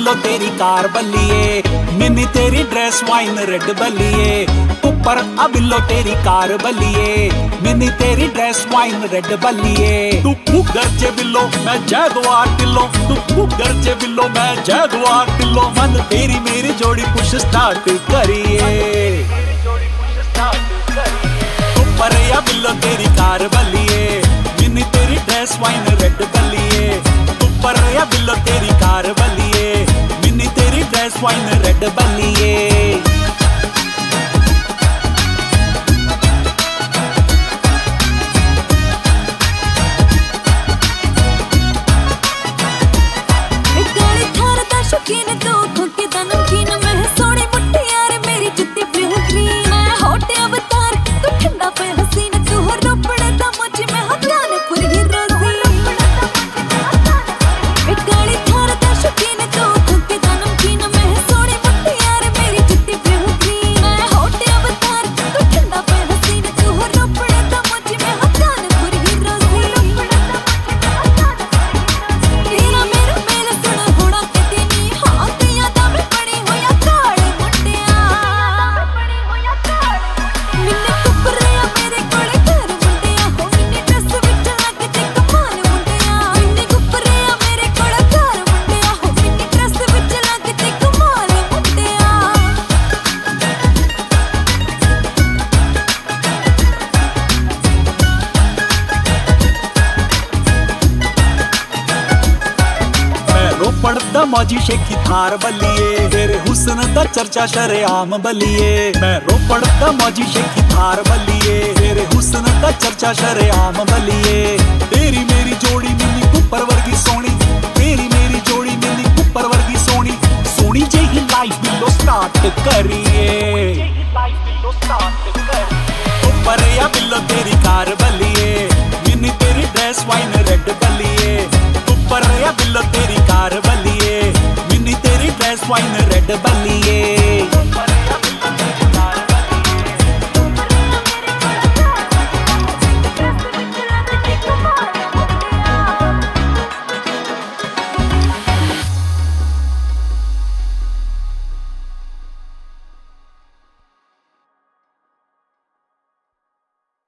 Below तेरी car बल्लिए, mini तेरी ड्रेस वाइन रेड बल्लिए। ऊपर आ बिलो तेरी कार बल्लिए, मिनी तेरी ड्रेस वाइन रेड बल्लिए। तू फुगर चे बिलो मैं जैगवार टिल्लो, तू फुगर चे बिलो मैं जैगवार टिल्लो। मन तेरी मेरी जोड़ी पुश स्टार्ट करिए। ऊपर आ बिलो तेरी कार बल्लिए, मिनी तेरी ड्रेस वाइन रेड बल्लिए। ऊपर आ बिलो तेरी कार बल्लिए, मिनी तेरी ड्रेस वाइन रेड बल्लिए। पड़दा मौजी शेखी थार बल्लिए, तेरे हुस्न दा चर्चा शरेआम बल्लिए। मैं रोपड़ दा मौजी शेखी थार बल्लिए, तेरे हुस्न दा चर्चा शरेआम बल्लिए। तेरी मेरी जोड़ी मिनी कुपर वर्गी सोनी, तेरी मेरी जोड़ी मिनी कुपर वर्गी सोनी। सोनी जेही लाइफ बिलो स्टार्ट करिए। ऊपर या बिलो तेरी कार बल्लिए, मिनी तेरी ड्रेस वाइन रेड बल्लिए। ऊपर या बिलो तेरी कार बल्लिए, मिनी तेरी ड्रेस वाइन